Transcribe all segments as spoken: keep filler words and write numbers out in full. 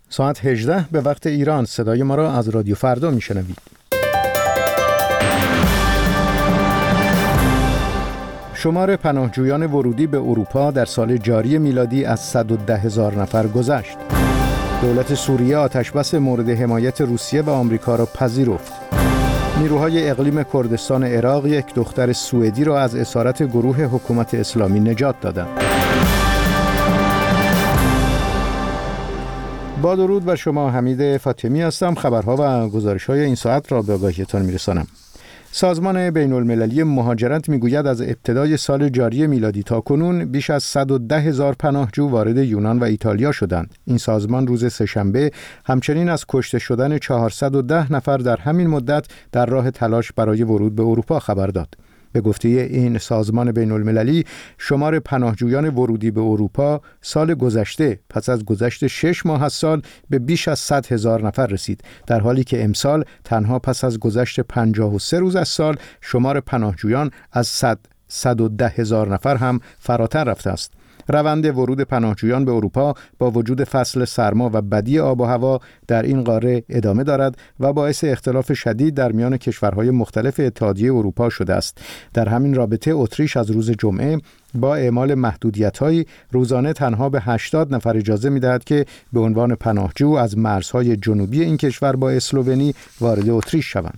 ساعت هجده به وقت ایران. صدای ما را از رادیو فردا میشنوید. شمار پناهجویان ورودی به اروپا در سال جاری میلادی از صد و ده هزار نفر گذشت. دولت سوریه آتشبس مورد حمایت روسیه و آمریکا را پذیرفت. نیروهای اقلیم کردستان عراق یک دختر سوئدی را از اسارت گروه حکومت اسلامی نجات دادند. با درود بر شما، حمید فاطمی هستم. خبرها و گزارش‌های این ساعت را به آگاهیتان می‌رسانم. سازمان بین المللی مهاجرت میگوید از ابتدای سال جاری میلادی تا کنون بیش از صد و ده هزار پناهجو وارد یونان و ایتالیا شدند. این سازمان روز سه‌شنبه همچنین از کشته شدن چهارصد و ده نفر در همین مدت در راه تلاش برای ورود به اروپا خبر داد. به گفته این سازمان بین المللی، شمار پناهجویان ورودی به اروپا سال گذشته پس از گذشت شش ماه از سال به بیش از صد هزار نفر رسید، در حالی که امسال تنها پس از گذشت پنجاه و سه روز از سال شمار پناهجویان از صد صد و ده هزار نفر هم فراتر رفته است. روند ورود پناهجویان به اروپا با وجود فصل سرما و بدی آب و هوا در این قاره ادامه دارد و باعث اختلاف شدید در میان کشورهای مختلف اتحادیه اروپا شده است. در همین رابطه اتریش از روز جمعه با اعمال محدودیت‌هایی روزانه تنها به هشتاد نفر اجازه می‌دهد که به عنوان پناهجو از مرزهای جنوبی این کشور با اسلوونی وارد اتریش شوند.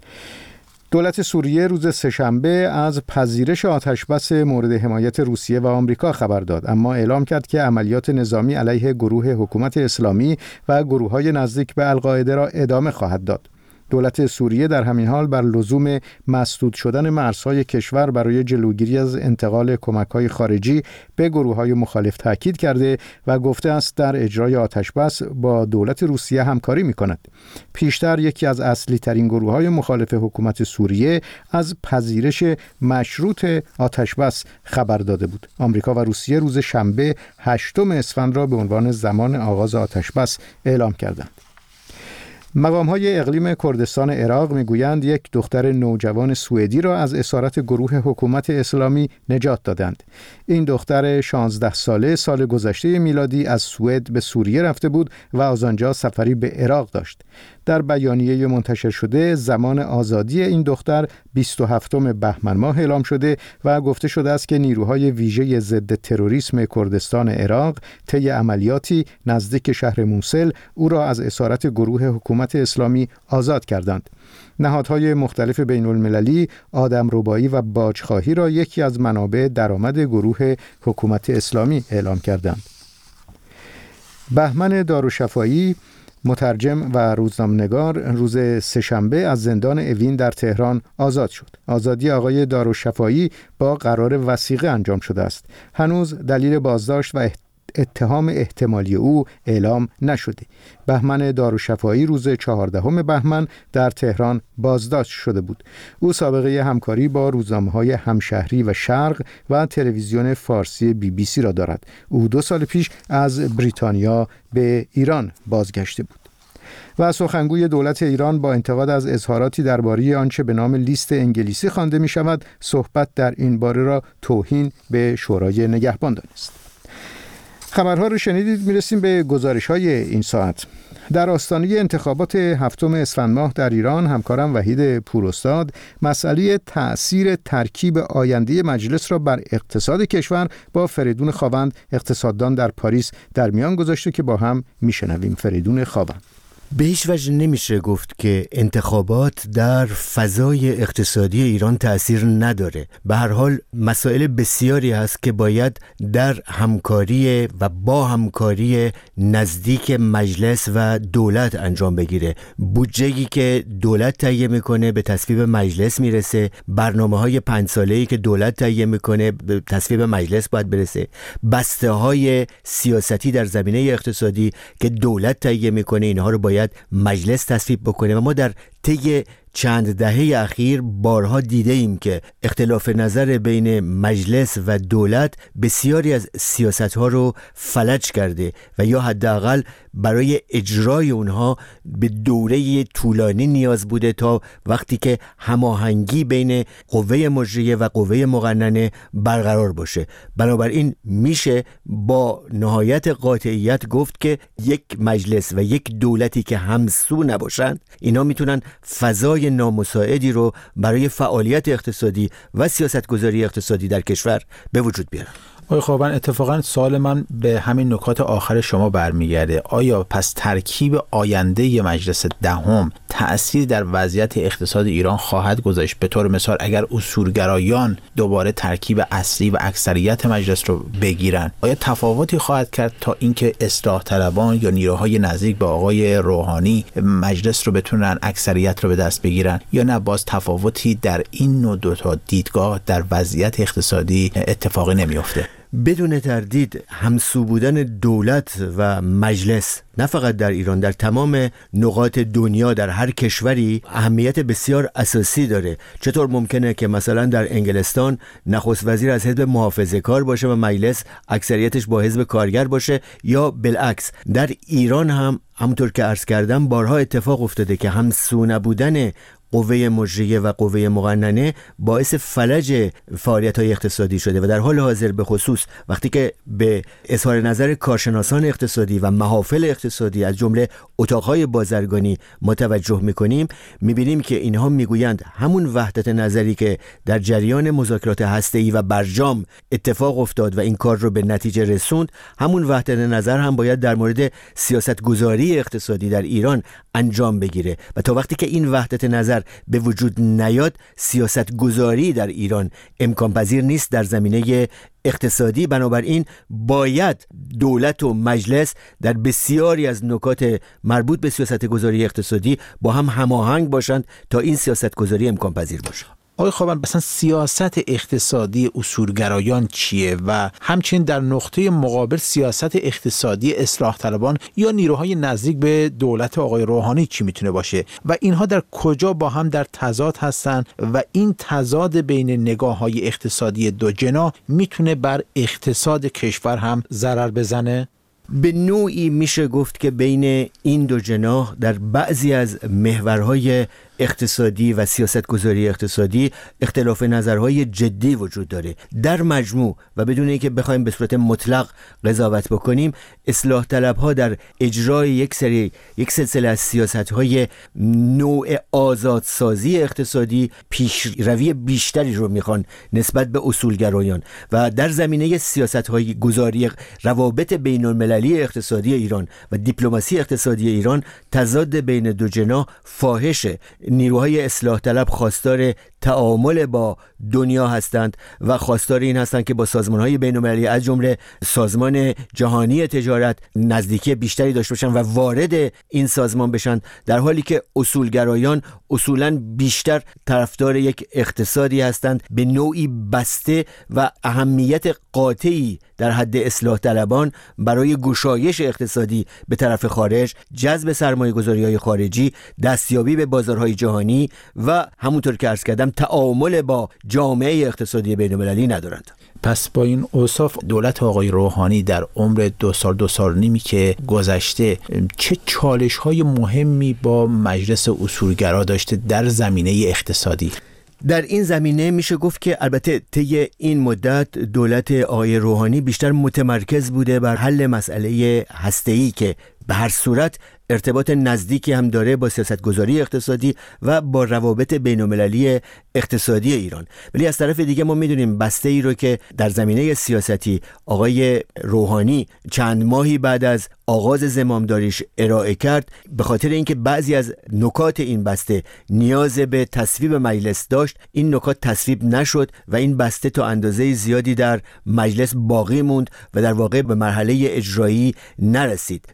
دولت سوریه روز سه‌شنبه از پذیرش آتشبس مورد حمایت روسیه و آمریکا خبر داد، اما اعلام کرد که عملیات نظامی علیه گروه حکومت اسلامی و گروه‌های نزدیک به القاعده را ادامه خواهد داد. دولت سوریه در همین حال بر لزوم مسدود شدن مرزهای کشور برای جلوگیری از انتقال کمک‌های خارجی به گروه‌های مخالف تاکید کرده و گفته است در اجرای آتشبس با دولت روسیه همکاری می‌کند. پیشتر یکی از اصلی‌ترین گروه‌های مخالف حکومت سوریه از پذیرش مشروط آتشبس خبر داده بود. آمریکا و روسیه روز شنبه هشتم اسفند را به عنوان زمان آغاز آتشبس اعلام کردند. مقام‌های اقلیم کردستان عراق می‌گویند یک دختر نوجوان سوئدی را از اسارت گروه حکومت اسلامی نجات دادند. این دختر شانزده ساله سال گذشته میلادی از سوئد به سوریه رفته بود و از آنجا سفری به عراق داشت. در بیانیه منتشر شده زمان آزادی این دختر بیست و هفتم بهمن ماه اعلام شده و گفته شده است که نیروهای ویژه ضد تروریسم کردستان عراق طی عملیاتی نزدیک شهر موصل او را از اسارت گروه حکومت اسلامی آزاد کردند. نهادهای مختلف بین المللی آدمربایی و باجخواهی را یکی از منابع درآمد گروه حکومت اسلامی اعلام کردند. بهمن دارالشفایی، مترجم و روزنامه‌نگار، روز سه‌شنبه از زندان اوین در تهران آزاد شد. آزادی آقای دارالشفایی با قرار وثیقه انجام شده است. هنوز دلیل بازداشت و اتهام احتمالی او اعلام نشده. بهمن دارالشفایی روز چهاردهم بهمن در تهران بازداشت شده بود. او سابقه همکاری با روزنامه‌های همشهری و شرق و تلویزیون فارسی بی بی سی را دارد. او دو سال پیش از بریتانیا به ایران بازگشته بود. و سخنگوی دولت ایران با انتقاد از اظهاراتی درباره آنچه به نام لیست انگلیسی خوانده می شود، صحبت در این باره را توهین به شورای نگهبان دانست. خبرها رو شنیدید. میرسیم به گزارش‌های این ساعت. در آستانه انتخابات هفتم اسفند ماه در ایران، همکارم وحید پوراستاد مسئله تأثیر ترکیب آینده مجلس را بر اقتصاد کشور با فریدون خاوند، اقتصاددان در پاریس، در میان گذاشته که با هم میشنویم. فریدون خاوند: به هیچ وجه نمیشه گفت که انتخابات در فضای اقتصادی ایران تأثیر نداره. به هر حال مسائل بسیاری هست که باید در همکاری و با همکاری نزدیک مجلس و دولت انجام بگیره. بودجه‌ای که دولت تهیه میکنه به تصویب مجلس میرسه، برنامه‌های پنج ساله‌ای که دولت تهیه میکنه به تصویب مجلس باید برسه، بسته‌های سیاستی در زمینه اقتصادی که دولت تهیه میکنه اینها رو باید مجلس تصویب بکنه و ما در طی چند دهه اخیر بارها دیده ایم که اختلاف نظر بین مجلس و دولت بسیاری از سیاست‌ها رو فلج کرده و یا حداقل برای اجرای اونها به دوره طولانی نیاز بوده تا وقتی که هماهنگی بین قوه مجریه و قوه مقننه برقرار باشه. بنابراین میشه با نهایت قاطعیت گفت که یک مجلس و یک دولتی که همسو نباشند، اینا میتونن فضای نامساعدی رو برای فعالیت اقتصادی و سیاستگذاری اقتصادی در کشور به وجود بیارن. آقای خوابن، اتفاقا سوال من به همین نکات آخر شما برمیگرده. آیا پس ترکیب آینده مجلس دهم تأثیر در وضعیت اقتصاد ایران خواهد گذاشت؟ به طور مثال اگر اصولگرایان دوباره ترکیب اصلی و اکثریت مجلس رو بگیرن، آیا تفاوتی خواهد کرد تا اینکه اصلاح طلبان یا نیروهای نزدیک به آقای روحانی مجلس رو بتونن اکثریت رو به دست بگیرن، یا نه باز تفاوتی در این نوع دو تا دیدگاه در وضعیت اقتصادی اتفاقی نمیفته؟ بدون تردید همسو بودن دولت و مجلس نه فقط در ایران، در تمام نقاط دنیا در هر کشوری اهمیت بسیار اساسی داره. چطور ممکنه که مثلا در انگلستان نخست وزیر از حزب محافظه‌کار باشه و مجلس اکثریتش با حزب کارگر باشه، یا بالعکس در ایران هم همونطور که عرض کردم بارها اتفاق افتاده که همسو نبودن قوه مجریه و قوه مقننه باعث فلج فعالیت‌های اقتصادی شده و در حال حاضر به خصوص وقتی که به اظهار نظر کارشناسان اقتصادی و محافل اقتصادی از جمله اتاق‌های بازرگانی متوجه می‌کنیم، می‌بینیم که اینها می‌گویند همون وحدت نظری که در جریان مذاکرات هسته‌ای و برجام اتفاق افتاد و این کار رو به نتیجه رسوند، همون وحدت نظر هم باید در مورد سیاست‌گذاری اقتصادی در ایران انجام بگیره و تا وقتی که این وحدت نظر به وجود نیاد، سیاست گذاری در ایران امکان پذیر نیست در زمینه اقتصادی. بنابراین باید دولت و مجلس در بسیاری از نکات مربوط به سیاست گذاری اقتصادی با هم هماهنگ باشند تا این سیاست گذاری امکان پذیر باشه. آقای خوابن، مثلا سیاست اقتصادی اصولگرایان چیه و همچنین در نقطه مقابل سیاست اقتصادی اصلاح طلبان یا نیروهای نزدیک به دولت آقای روحانی چی میتونه باشه و اینها در کجا با هم در تضاد هستن و این تضاد بین نگاه‌های اقتصادی دو جناح میتونه بر اقتصاد کشور هم ضرر بزنه؟ به نوعی میشه گفت که بین این دو جناح در بعضی از محورهای اقتصادی و سیاستگذاری اقتصادی اختلاف نظرهای جدی وجود داره. در مجموع و بدون اینکه بخوایم به صورت مطلق قضاوت بکنیم، اصلاح طلبها در اجرای یک سری یک سلسله از سیاستهای نوع آزادسازی اقتصادی پیشروی بیشتری رو میخوان نسبت به اصولگرایان و در زمینه سیاستهای گذاری روابط بین المللی اقتصادی ایران و دیپلماسی اقتصادی ایران تضاد بین دو جناح فاحشه. نیروهای اصلاح طلب خواستار تعامل با دنیا هستند و خواستار این هستند که با سازمان‌های بین‌المللی از جمله سازمان جهانی تجارت نزدیکی بیشتری داشته باشند و وارد این سازمان بشن، در حالی که اصولگرایان اصولاً بیشتر طرفدار یک اقتصادی هستند به نوعی بسته و اهمیت قاطعی در حد اصلاح طلبان برای گشایش اقتصادی به طرف خارج، جذب سرمایه‌گذاری‌های خارجی، دستیابی به بازارهای جهانی و همونطور که عرض کردم تعامل با جامعه اقتصادی بین‌المللی ندارند. پس با این اوصاف دولت آقای روحانی در عمر دو سال دو سال نیمی که گذشته چه چالش‌های مهمی با مجلس اصولگرا داشته در زمینه اقتصادی؟ در این زمینه میشه گفت که البته طی این مدت دولت آقای روحانی بیشتر متمرکز بوده بر حل مسئله هسته‌ای که به هر صورت ارتباط نزدیکی هم داره با سیاستگذاری اقتصادی و با روابط بین‌المللی اقتصادی ایران. ولی از طرف دیگه ما میدونیم بسته ای رو که در زمینه سیاستی آقای روحانی چند ماهی بعد از آغاز زمامداریش ارائه کرد، به خاطر اینکه بعضی از نکات این بسته نیاز به تصویب مجلس داشت، این نکات تصویب نشد و این بسته تا اندازه زیادی در مجلس باقی موند و در واقع به مرحله اجرایی نرسید. در مورد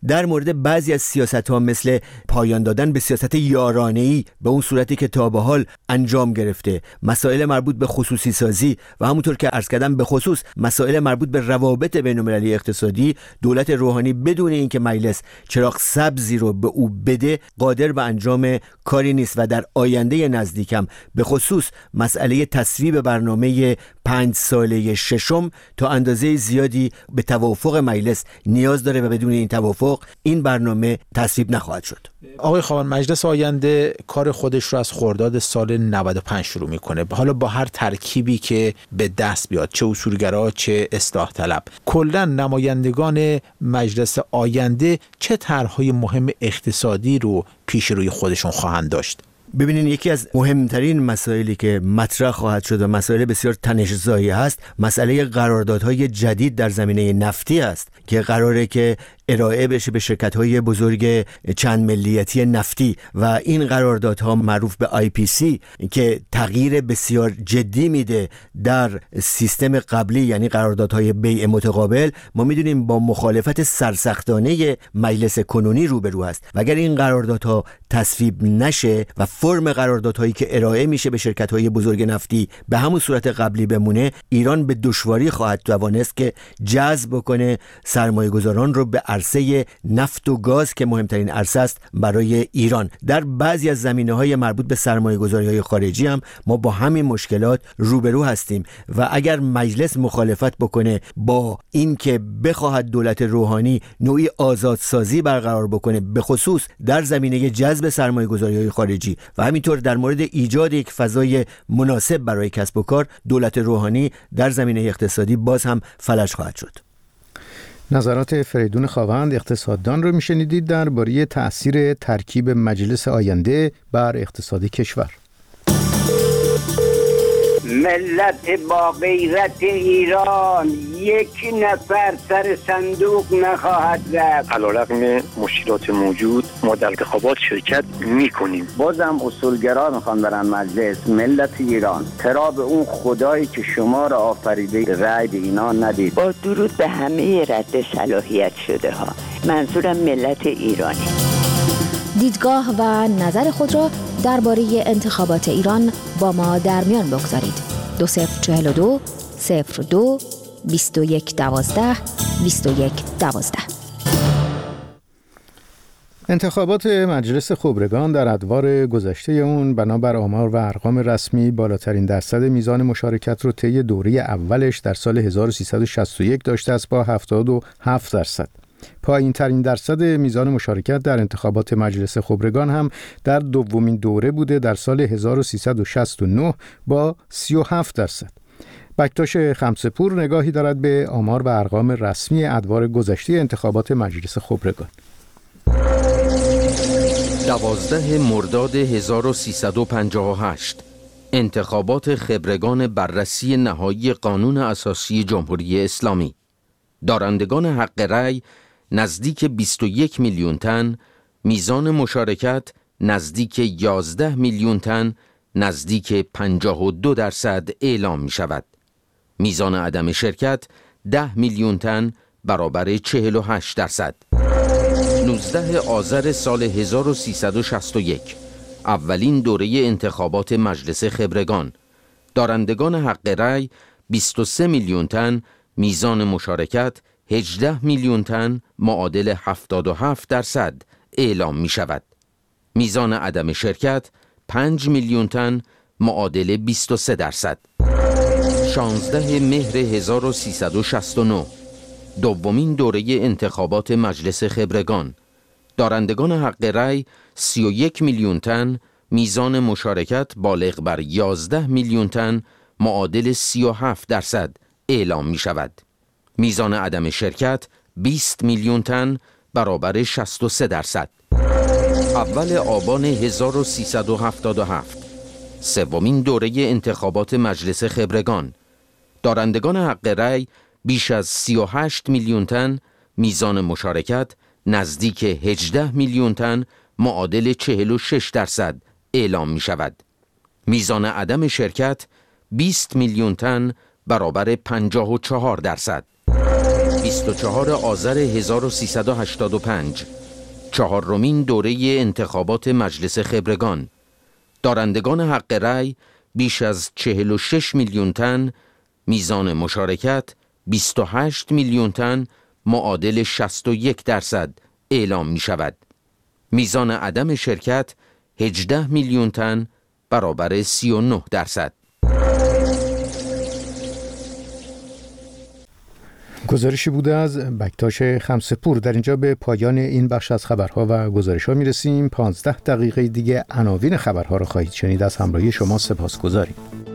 مورد بعضی از سیاست‌ها مثل پایان دادن به سیاست یارانه‌ای به اون صورتی که تا به حال انجام گرفته، مسائل مربوط به خصوصی سازی و همونطور که عرض کردم به خصوص مسائل مربوط به روابط بین‌المللی اقتصادی، دولت روحانی بدون اینکه مجلس چراغ سبزی رو به او بده قادر به انجام کاری نیست و در آینده نزدیکم به خصوص مسئله تصویب برنامه پنج ساله ششم تا اندازه زیادی به توافق مجلس نیاز داره و بدون این توافق این برنامه تصویب نخواهد شد. آقای خاوند، مجلس آینده کار خودش رو از خرداد سال نود و پنج شروع میکنه، حالا با هر ترکیبی که به دست بیاد، چه اصولگرا چه اصلاح طلب. کلا نمایندگان مجلس آینده چه طرح‌های مهم اقتصادی رو پیش روی خودشون خواهند داشت؟ ببینین، یکی از مهمترین مسائلی که مطرح خواهد شد و مسائل بسیار تنش‌زایی هست مسئله قراردادهای جدید در زمینه نفتی است که قراره که ارائه بشه به شرکت‌های بزرگ چند ملیتی نفتی و این قراردادها معروف به آی پی سی که تغییر بسیار جدی میده در سیستم قبلی، یعنی قراردادهای بیع متقابل. ما میدونیم با مخالفت سرسختانه مجلس کنونی روبرو است و اگر این قراردادها تصویب نشه و فرم قراردادهایی که ارائه میشه به شرکت‌های بزرگ نفتی به همون صورت قبلی بمونه، ایران به دشواری خواهد توانست که جذب کنه سرمایه‌گذاران رو به عرصه نفت و گاز که مهمترین عرصه است برای ایران. در بعضی از زمینه‌های مربوط به سرمایه‌گذاری‌های خارجی هم ما با همین مشکلات روبرو هستیم و اگر مجلس مخالفت بکنه با این که بخواهد دولت روحانی نوعی آزادسازی برقرار بکنه به خصوص در زمینه جذب سرمایه‌گذاری‌های خارجی و همینطور در مورد ایجاد یک فضای مناسب برای کسب و کار، دولت روحانی در زمینه اقتصادی باز هم فلج خواهد شد. نظرات فریدون خاوند اقتصاددان رو میشنیدید درباره تأثیر ترکیب مجلس آینده بر اقتصاد کشور. ملت با غیرت ایران یک نفر سر صندوق نخواهد رفت. علیرغم مشکلات موجود ما در انتخابات شرکت میکنیم. بازم اصولگرا میخوان برن مجلس. ملت ایران چرا به اون خدایی که شما را آفریده رأی به اینا ندید؟ با درود به همه رد صلاحیت شده ها، منظورم ملت ایرانی. دیدگاه و نظر خود را درباره انتخابات ایران با ما در میان بگذارید. دو صفر چهل و دو صفر دو بیست و یک دوازده بیست و یک دوازده. انتخابات مجلس خبرگان در ادوار گذشته اون بنابر آمار و ارقام رسمی بالاترین درصد میزان مشارکت رو طی دوره اولش در سال هزار و سیصد و شصت و یک داشته است با هفتاد و هفت درصد. پایین ترین درصد میزان مشارکت در انتخابات مجلس خبرگان هم در دومین دوره بوده در سال هزار و سیصد و شصت و نه با سی و هفت درصد. بکتاش خمسه‌پور نگاهی دارد به آمار و ارقام رسمی ادوار گذشته انتخابات مجلس خبرگان. دوازده مرداد هزار و سیصد و پنجاه و هشت انتخابات خبرگان بررسی نهایی قانون اساسی جمهوری اسلامی. دارندگان حق رأی نزدیک بیست و یک میلیون تن، میزان مشارکت نزدیک یازده میلیون تن، نزدیک پنجاه و دو درصد اعلام می شود. میزان عدم شرکت ده میلیون تن برابر چهل و هشت درصد. نوزده آذر سال هزار و سیصد و شصت و یک اولین دوره انتخابات مجلس خبرگان. دارندگان حق رأی بیست و سه میلیون تن، میزان مشارکت هجده میلیون تن معادل هفتاد و هفت درصد اعلام می شود. میزان عدم شرکت پنج میلیون تن معادل بیست و سه درصد. شانزده مهر هزار و سیصد و شصت و نه دومین دوره انتخابات مجلس خبرگان. دارندگان حق رأی سی و یک میلیون تن، میزان مشارکت بالغ بر یازده میلیون تن معادل سی و هفت درصد اعلام می شود. میزان عدم شرکت بیست میلیون تن برابر شصت و سه درصد. اول آبان هزار و سیصد و هفتاد و هفت سومین دوره انتخابات مجلس خبرگان. دارندگان حق رأی بیش از سی و هشت میلیون تن، میزان مشارکت نزدیک هجده میلیون تن معادل چهل و شش درصد اعلام می شود. میزان عدم شرکت بیست میلیون تن برابر پنجاه و چهار درصد. بیست و چهارم آذر هزار و سیصد و هشتاد و پنج چهارمین دوره انتخابات مجلس خبرگان. دارندگان حق رأی بیش از چهل و شش میلیون تن، میزان مشارکت بیست و هشت میلیون تن معادل شصت و یک درصد اعلام می شود. میزان عدم شرکت هجده میلیون تن برابر سی و نه درصد. گزارشی بوده از بکتاش خمسه‌پور. در اینجا به پایان این بخش از خبرها و گزارش‌ها میرسیم. پانزده دقیقه دیگه عناوین خبرها رو خواهید شنید. از همراهی شما سپاسگزاریم.